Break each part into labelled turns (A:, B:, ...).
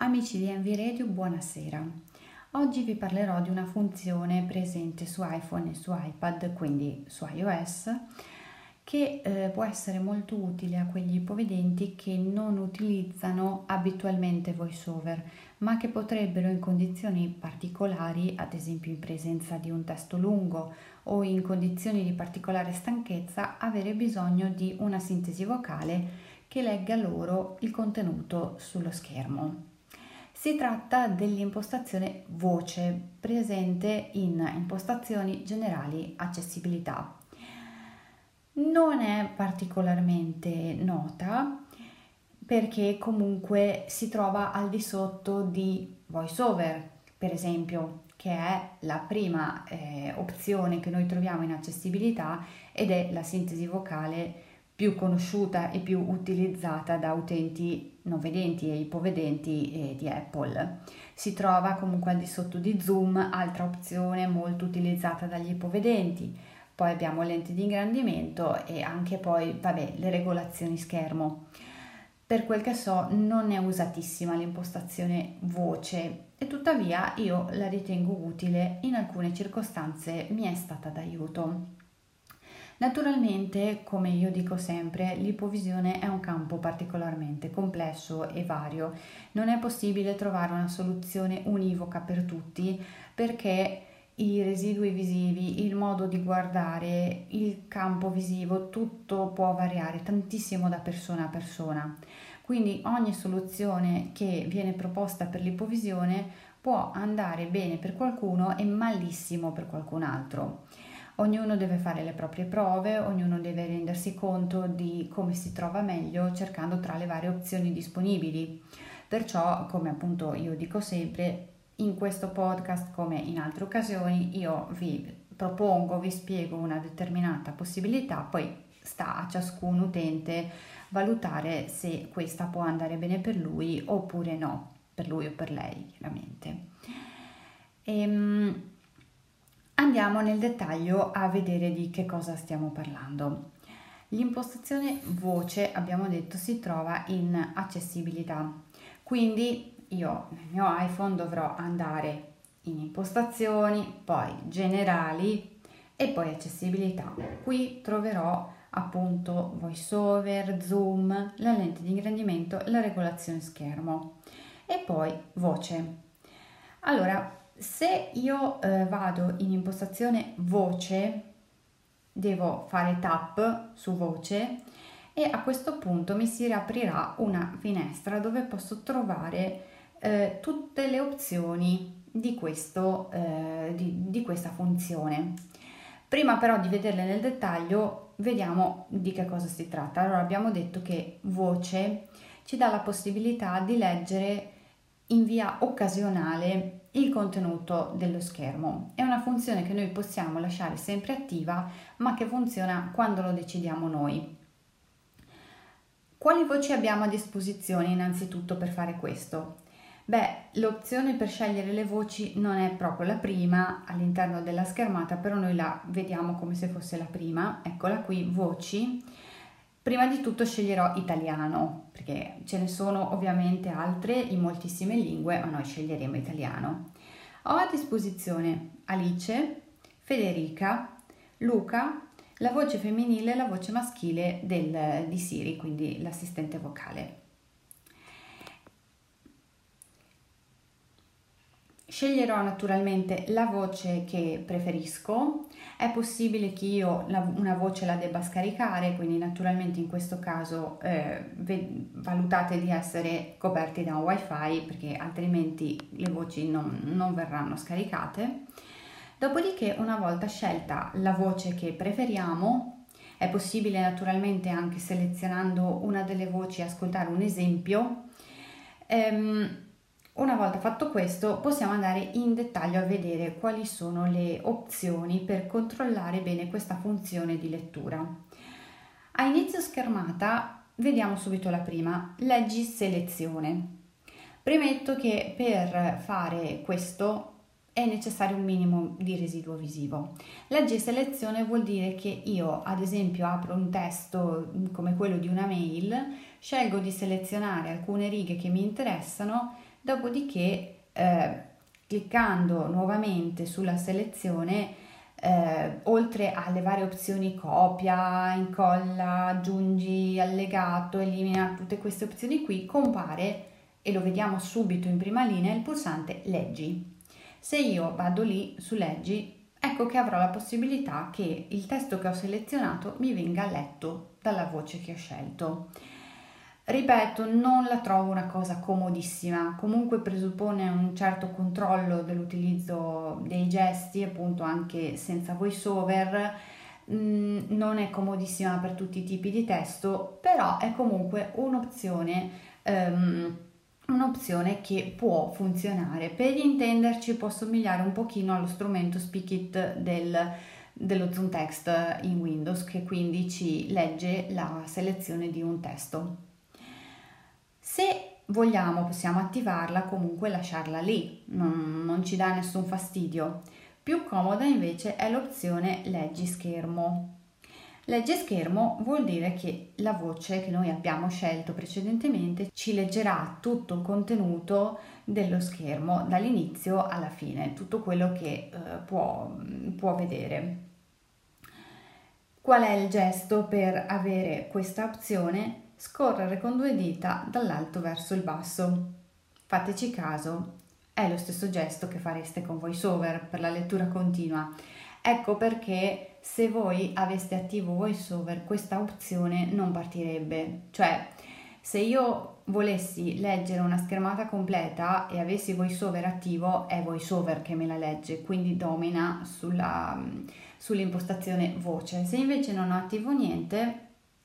A: Amici di Envy Radio, buonasera. Oggi vi parlerò di una funzione presente su iPhone e su iPad, quindi su iOS, che può essere molto utile a quegli ipovedenti che non utilizzano abitualmente VoiceOver, ma che potrebbero in condizioni particolari, ad esempio in presenza di un testo lungo o in condizioni di particolare stanchezza, avere bisogno di una sintesi vocale che legga loro il contenuto sullo schermo. Si tratta dell'impostazione voce presente in impostazioni generali accessibilità. Non è particolarmente nota perché comunque si trova al di sotto di VoiceOver, per esempio, che è la prima opzione che noi troviamo in accessibilità ed è la sintesi vocale più conosciuta e più utilizzata da utenti non vedenti e ipovedenti di Apple. Si trova comunque al di sotto di Zoom, altra opzione molto utilizzata dagli ipovedenti. Poi abbiamo lenti di ingrandimento e anche poi, le regolazioni schermo. Per quel che so, non è usatissima l'impostazione voce e tuttavia io la ritengo utile, in alcune circostanze mi è stata d'aiuto. Naturalmente, come io dico sempre, l'ipovisione è un campo particolarmente complesso e vario. Non è possibile trovare una soluzione univoca per tutti perché i residui visivi, il modo di guardare, il campo visivo, tutto può variare tantissimo da persona a persona. Quindi ogni soluzione che viene proposta per l'ipovisione può andare bene per qualcuno e malissimo per qualcun altro. Ognuno deve fare le proprie prove, ognuno deve rendersi conto di come si trova meglio cercando tra le varie opzioni disponibili. Perciò, come appunto io dico sempre, in questo podcast come in altre occasioni io vi propongo, vi spiego una determinata possibilità, poi sta a ciascun utente valutare se questa può andare bene per lui oppure no, per lui o per lei chiaramente. Andiamo nel dettaglio a vedere di che cosa stiamo parlando. L'impostazione voce, abbiamo detto, si trova in accessibilità, quindi io nel mio iPhone dovrò andare in impostazioni, poi generali e poi accessibilità. Qui troverò appunto VoiceOver, Zoom, la lente di ingrandimento, la regolazione schermo e poi voce. Allora, se io vado in impostazione voce, devo fare tap su voce e a questo punto mi si riaprirà una finestra dove posso trovare tutte le opzioni di questa funzione. Prima però di vederle nel dettaglio, vediamo di che cosa si tratta. Allora, abbiamo detto che voce ci dà la possibilità di leggere in via occasionale il contenuto dello schermo. È una funzione che noi possiamo lasciare sempre attiva, ma che funziona quando lo decidiamo noi. Quali voci abbiamo a disposizione innanzitutto per fare questo? L'opzione per scegliere le voci non è proprio la prima all'interno della schermata, però noi la vediamo come se fosse la prima. Eccola qui, voci. Prima di tutto sceglierò italiano, perché ce ne sono ovviamente altre in moltissime lingue, ma noi sceglieremo italiano. Ho a disposizione Alice, Federica, Luca, la voce femminile e la voce maschile di Siri, quindi l'assistente vocale. Sceglierò naturalmente la voce che preferisco. È possibile che io una voce la debba scaricare, quindi naturalmente in questo caso valutate di essere coperti da un wifi perché altrimenti le voci non verranno scaricate. Dopodiché, una volta scelta la voce che preferiamo, è possibile naturalmente anche selezionando una delle voci ascoltare un esempio. Una volta fatto questo, possiamo andare in dettaglio a vedere quali sono le opzioni per controllare bene questa funzione di lettura. A inizio schermata vediamo subito la prima, leggi selezione. Premetto che per fare questo è necessario un minimo di residuo visivo. Leggi selezione vuol dire che io, ad esempio, apro un testo come quello di una mail, scelgo di selezionare alcune righe che mi interessano, Dopodiché, cliccando nuovamente sulla selezione, oltre alle varie opzioni copia, incolla, aggiungi allegato, elimina, tutte queste opzioni qui, compare, e lo vediamo subito in prima linea, il pulsante leggi. Se io vado lì su leggi, ecco che avrò la possibilità che il testo che ho selezionato mi venga letto dalla voce che ho scelto. Ripeto, non la trovo una cosa comodissima, comunque presuppone un certo controllo dell'utilizzo dei gesti, appunto anche senza voiceover. Non è comodissima per tutti i tipi di testo, però è comunque un'opzione che può funzionare. Per gli intenderci può somigliare un pochino allo strumento Speakit dello Zoom Text in Windows, che quindi ci legge la selezione di un testo. Se vogliamo possiamo attivarla, comunque lasciarla lì, non ci dà nessun fastidio. Più comoda invece è l'opzione leggi schermo. Leggi schermo vuol dire che la voce che noi abbiamo scelto precedentemente ci leggerà tutto il contenuto dello schermo dall'inizio alla fine, tutto quello che può vedere. Qual è il gesto per avere questa opzione? Scorrere con due dita dall'alto verso il basso. Fateci caso, è lo stesso gesto che fareste con VoiceOver per la lettura continua. Ecco perché se voi aveste attivo VoiceOver questa opzione non partirebbe. Cioè, se io volessi leggere una schermata completa e avessi VoiceOver attivo, è VoiceOver che me la legge, quindi domina sull'impostazione voce. Se invece non ho attivo niente,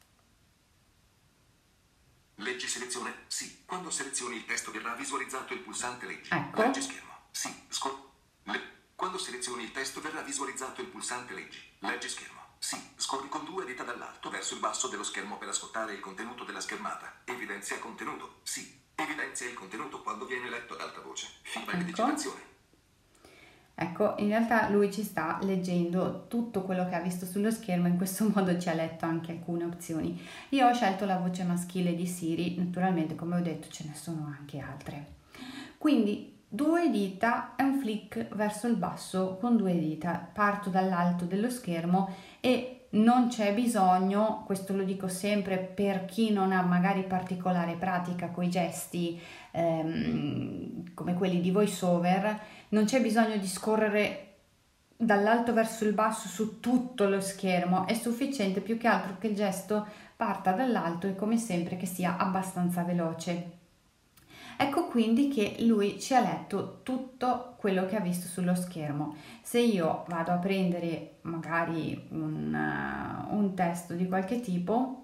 B: leggi selezione, sì. Quando selezioni il testo verrà visualizzato il pulsante leggi.
A: ecco.
B: Leggi schermo, sì. Quando selezioni il testo verrà visualizzato il pulsante leggi. Leggi schermo, sì. Scorri con due dita dall'alto verso il basso dello schermo per ascoltare il contenuto della schermata. Evidenzia contenuto, sì. Evidenzia il contenuto quando viene letto ad alta voce. Feedback di citazione.
A: Ecco, in realtà lui ci sta leggendo tutto quello che ha visto sullo schermo, in questo modo ci ha letto anche alcune opzioni. Io ho scelto la voce maschile di Siri, naturalmente come ho detto ce ne sono anche altre. Quindi due dita è un flick verso il basso con due dita, parto dall'alto dello schermo e non c'è bisogno, questo lo dico sempre per chi non ha magari particolare pratica coi gesti come quelli di VoiceOver, non c'è bisogno di scorrere dall'alto verso il basso su tutto lo schermo, è sufficiente più che altro che il gesto parta dall'alto e come sempre che sia abbastanza veloce. Ecco quindi che lui ci ha letto tutto quello che ha visto sullo schermo. Se io vado a prendere magari un testo di qualche tipo,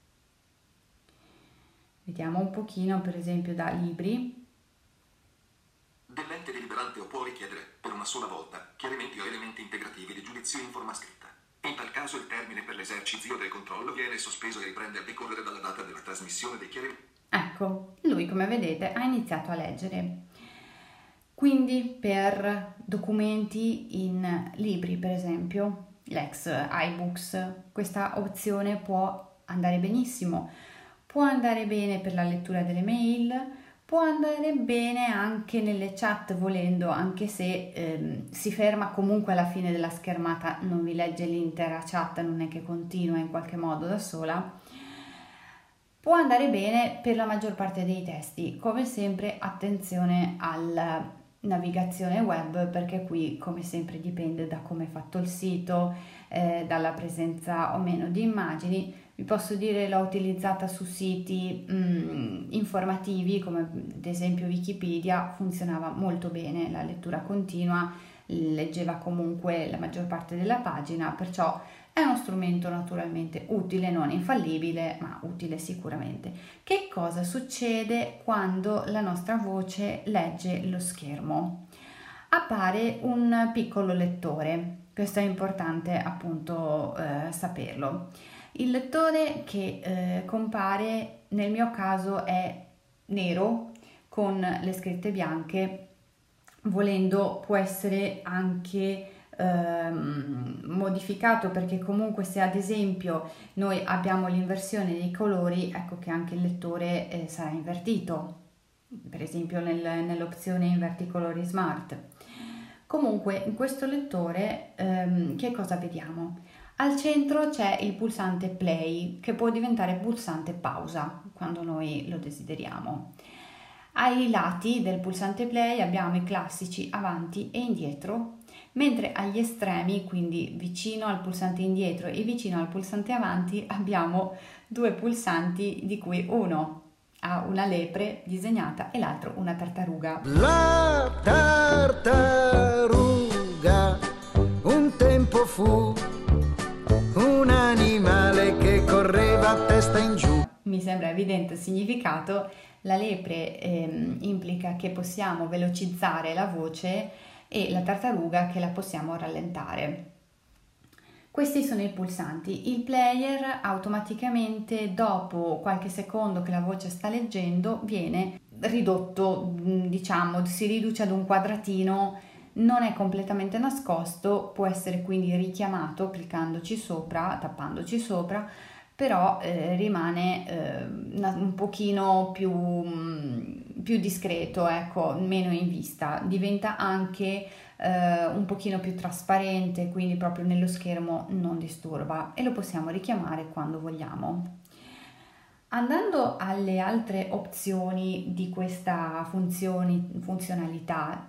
A: vediamo un pochino, per esempio da libri.
B: Dell'ente deliberante o può richiedere, per una sola volta, chiarimenti o elementi integrativi di giudizio in forma scritta. In tal caso il termine per l'esercizio del controllo viene sospeso e riprende a decorrere dalla data della trasmissione dei chiarimenti.
A: Ecco, lui come vedete ha iniziato a leggere. Quindi per documenti in libri, per esempio, Lex, iBooks, questa opzione può andare benissimo. Può andare bene per la lettura delle mail, può andare bene anche nelle chat volendo, anche se si ferma comunque alla fine della schermata, non vi legge l'intera chat, non è che continua in qualche modo da sola. Può andare bene per la maggior parte dei testi, come sempre attenzione alla navigazione web, perché qui come sempre dipende da come è fatto il sito, dalla presenza o meno di immagini. Vi posso dire l'ho utilizzata su siti informativi come ad esempio Wikipedia, funzionava molto bene, la lettura continua, leggeva comunque la maggior parte della pagina, perciò è uno strumento naturalmente utile, non infallibile, ma utile sicuramente. Che cosa succede quando la nostra voce legge lo schermo? Appare un piccolo lettore, questo è importante appunto saperlo. Il lettore che compare nel mio caso è nero con le scritte bianche, volendo può essere anche modificato, perché comunque se ad esempio noi abbiamo l'inversione dei colori, ecco che anche il lettore sarà invertito. per esempio nell'opzione Inverti colori Smart. Comunque in questo lettore che cosa vediamo? Al centro c'è il pulsante play che può diventare pulsante pausa quando noi lo desideriamo. Ai lati del pulsante play abbiamo i classici avanti e indietro, mentre agli estremi, quindi vicino al pulsante indietro e vicino al pulsante avanti, abbiamo due pulsanti di cui uno ha una lepre disegnata e l'altro una tartaruga.
C: La tartaruga un tempo fu un animale che correva a testa in giù.
A: Mi sembra evidente il significato. La lepre implica che possiamo velocizzare la voce e la tartaruga che la possiamo rallentare. Questi sono i pulsanti. Il player automaticamente dopo qualche secondo che la voce sta leggendo viene ridotto, diciamo, si riduce ad un quadratino, non è completamente nascosto, può essere quindi richiamato cliccandoci sopra, tappandoci sopra, però rimane un pochino più discreto, ecco, meno in vista, diventa anche un pochino più trasparente, quindi proprio nello schermo non disturba e lo possiamo richiamare quando vogliamo. Andando alle altre opzioni di questa funzionalità,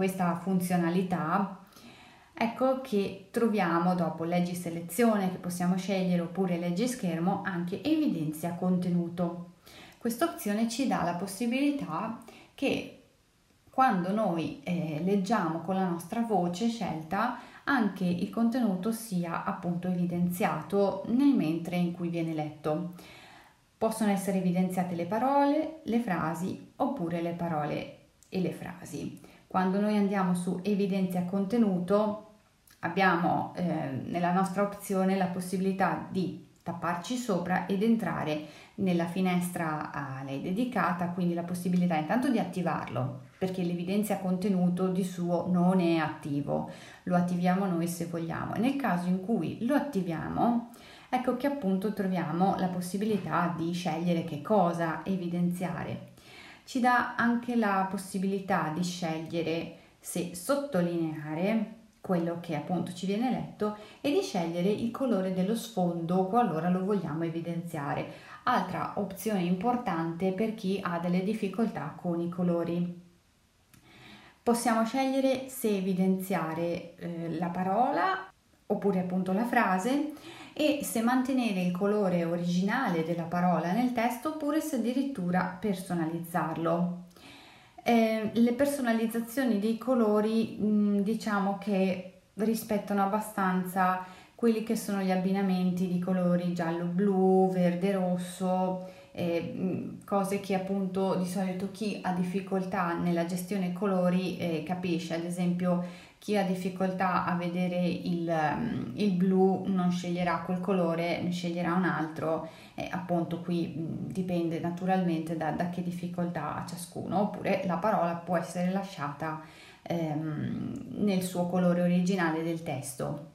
A: ecco che troviamo dopo leggi selezione che possiamo scegliere oppure leggi schermo anche evidenzia contenuto. Questa opzione ci dà la possibilità che quando noi leggiamo con la nostra voce scelta anche il contenuto sia appunto evidenziato nel mentre in cui viene letto. Possono essere evidenziate le parole, le frasi oppure le parole e le frasi. Quando noi andiamo su evidenzia contenuto abbiamo nella nostra opzione la possibilità di tapparci sopra ed entrare nella finestra a lei dedicata, quindi la possibilità intanto di attivarlo, perché l'evidenzia contenuto di suo non è attivo, lo attiviamo noi se vogliamo. E nel caso in cui lo attiviamo, ecco che appunto troviamo la possibilità di scegliere che cosa evidenziare. Ci dà anche la possibilità di scegliere se sottolineare quello che appunto ci viene letto e di scegliere il colore dello sfondo qualora lo vogliamo evidenziare. Altra opzione importante per chi ha delle difficoltà con i colori. Possiamo scegliere se evidenziare la parola oppure appunto la frase e se mantenere il colore originale della parola nel testo oppure se addirittura personalizzarlo. Le personalizzazioni dei colori diciamo che rispettano abbastanza quelli che sono gli abbinamenti di colori giallo-blu, verde-rosso, cose che appunto di solito chi ha difficoltà nella gestione colori capisce. Ad esempio chi ha difficoltà a vedere il blu non sceglierà quel colore, ne sceglierà un altro, appunto qui dipende naturalmente da che difficoltà ha ciascuno, oppure la parola può essere lasciata nel suo colore originale del testo.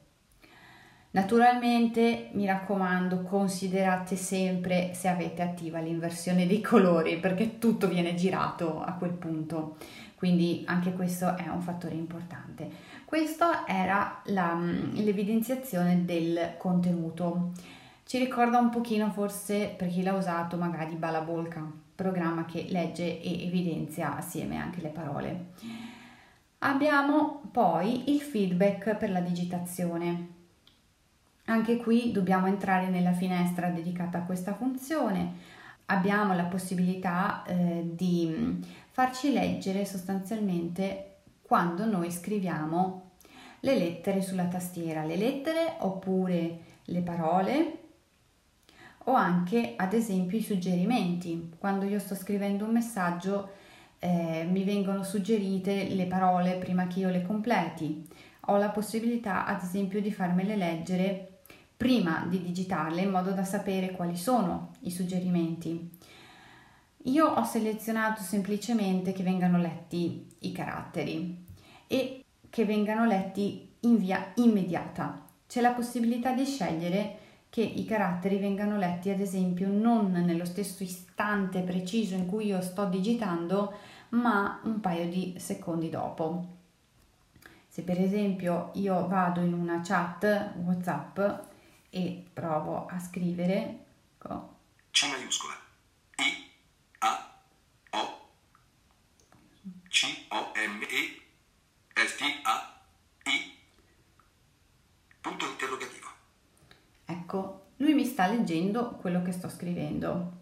A: Naturalmente mi raccomando, considerate sempre se avete attiva l'inversione dei colori perché tutto viene girato a quel punto, quindi anche questo è un fattore importante. Questa era l'evidenziazione del contenuto. Ci ricorda un pochino forse per chi l'ha usato magari Balabolka, programma che legge e evidenzia assieme anche le parole. Abbiamo poi il feedback per la digitazione. Anche qui dobbiamo entrare nella finestra dedicata a questa funzione. Abbiamo la possibilità di farci leggere sostanzialmente quando noi scriviamo le lettere sulla tastiera, le lettere oppure le parole o anche ad esempio i suggerimenti. Quando io sto scrivendo un messaggio mi vengono suggerite le parole prima che io le completi. Ho la possibilità ad esempio di farmele leggere prima di digitarle in modo da sapere quali sono i suggerimenti. Io ho selezionato semplicemente che vengano letti i caratteri e che vengano letti in via immediata. C'è la possibilità di scegliere che i caratteri vengano letti ad esempio non nello stesso istante preciso in cui io sto digitando, ma un paio di secondi dopo. Se per esempio io vado in una chat WhatsApp e provo a scrivere
B: C maiuscola I A O C O M E S T A I punto interrogativo.
A: Ecco, lui mi sta leggendo quello che sto scrivendo.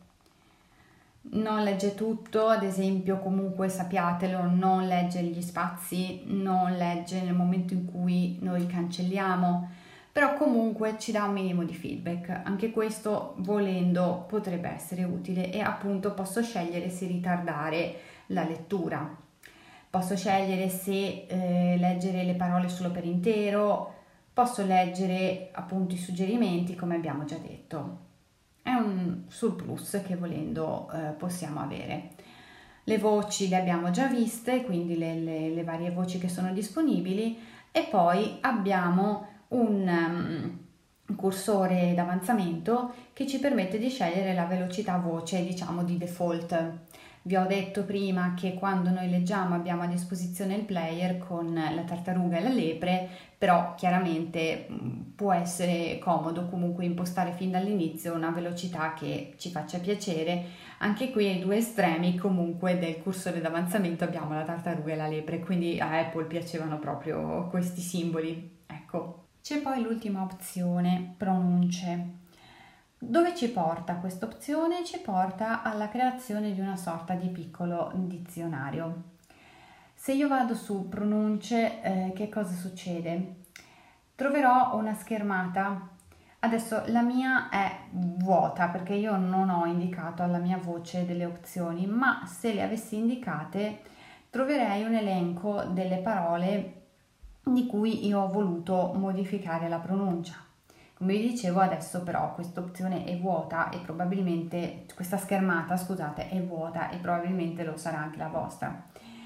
A: Non legge tutto, ad esempio, comunque sappiatelo, non legge gli spazi, non legge nel momento in cui noi cancelliamo, però comunque ci dà un minimo di feedback. Anche questo, volendo, potrebbe essere utile, e appunto posso scegliere se ritardare la lettura. Posso scegliere se leggere le parole solo per intero, posso leggere appunto i suggerimenti, come abbiamo già detto. È un surplus che volendo possiamo avere. Le voci le abbiamo già viste, quindi le varie voci che sono disponibili, e poi abbiamo un cursore d'avanzamento che ci permette di scegliere la velocità voce, diciamo di default. Vi ho detto prima che quando noi leggiamo abbiamo a disposizione il player con la tartaruga e la lepre, però chiaramente può essere comodo comunque impostare fin dall'inizio una velocità che ci faccia piacere. Anche qui ai due estremi comunque del cursore d'avanzamento abbiamo la tartaruga e la lepre, quindi a Apple piacevano proprio questi simboli. Ecco. C'è poi l'ultima opzione, pronunce. Dove ci porta questa opzione? Ci porta alla creazione di una sorta di piccolo dizionario. Se io vado su pronunce, che cosa succede? Troverò una schermata. Adesso la mia è vuota perché io non ho indicato alla mia voce delle opzioni, ma se le avessi indicate troverei un elenco delle parole di cui io ho voluto modificare la pronuncia. Come vi dicevo, adesso però questa opzione è vuota e probabilmente questa schermata, scusate, è vuota e probabilmente lo sarà anche la vostra.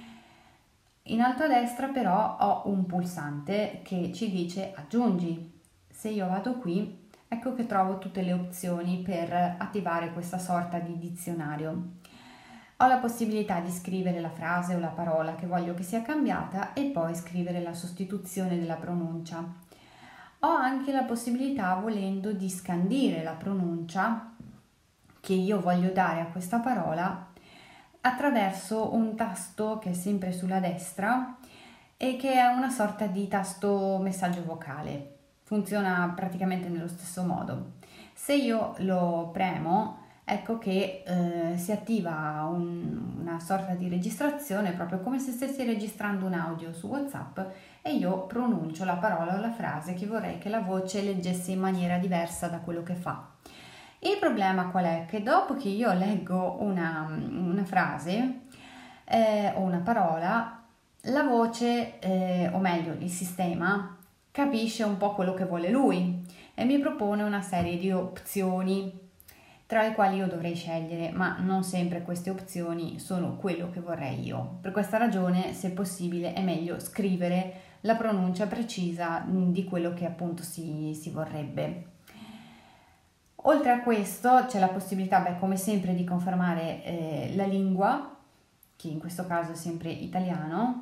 A: In alto a destra però ho un pulsante che ci dice aggiungi. Se io vado qui, ecco che trovo tutte le opzioni per attivare questa sorta di dizionario. Ho la possibilità di scrivere la frase o la parola che voglio che sia cambiata e poi scrivere la sostituzione della pronuncia. Ho anche la possibilità, volendo, di scandire la pronuncia che io voglio dare a questa parola attraverso un tasto che è sempre sulla destra e che è una sorta di tasto messaggio vocale. Funziona praticamente nello stesso modo. Se io lo premo, ecco che si attiva una sorta di registrazione, proprio come se stessi registrando un audio su WhatsApp, e io pronuncio la parola o la frase che vorrei che la voce leggesse in maniera diversa da quello che fa. Il problema qual è? Che dopo che io leggo una frase o una parola, la voce, o meglio il sistema, capisce un po' quello che vuole lui e mi propone una serie di opzioni tra le quali io dovrei scegliere, ma non sempre queste opzioni sono quello che vorrei io. Per questa ragione, se possibile, è meglio scrivere la pronuncia precisa di quello che appunto si vorrebbe. Oltre a questo c'è la possibilità, come sempre, di confermare la lingua, che in questo caso è sempre italiano,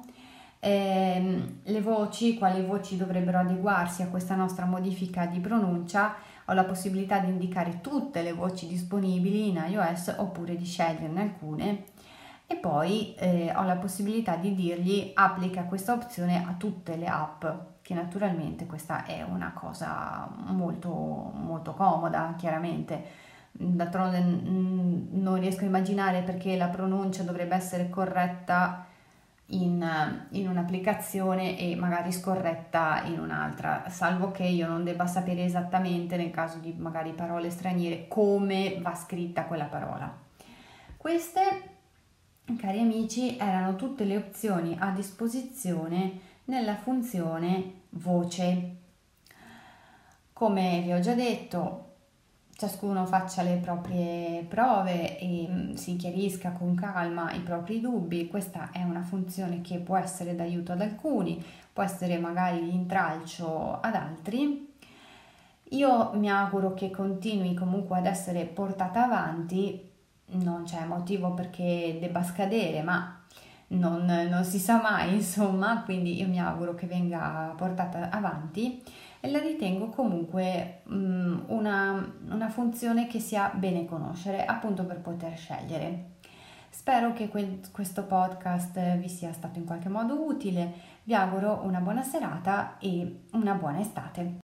A: le voci, quali voci dovrebbero adeguarsi a questa nostra modifica di pronuncia. Ho la possibilità di indicare tutte le voci disponibili in iOS oppure di sceglierne alcune, e poi ho la possibilità di dirgli applica questa opzione a tutte le app, che naturalmente questa è una cosa molto molto comoda, chiaramente. D'altronde non riesco a immaginare perché la pronuncia dovrebbe essere corretta in un'applicazione e magari scorretta in un'altra, salvo che io non debba sapere esattamente, nel caso di magari parole straniere, come va scritta quella parola. Queste, cari amici, erano tutte le opzioni a disposizione nella funzione voce. Come vi ho già detto, ciascuno faccia le proprie prove e si chiarisca con calma i propri dubbi. Questa è una funzione che può essere d'aiuto ad alcuni, può essere magari di intralcio ad altri. Io mi auguro che continui comunque ad essere portata avanti, non c'è motivo perché debba scadere, ma non si sa mai, insomma, quindi io mi auguro che venga portata avanti e la ritengo comunque una funzione che sia bene conoscere, appunto per poter scegliere. Spero che questo podcast vi sia stato in qualche modo utile, vi auguro una buona serata e una buona estate.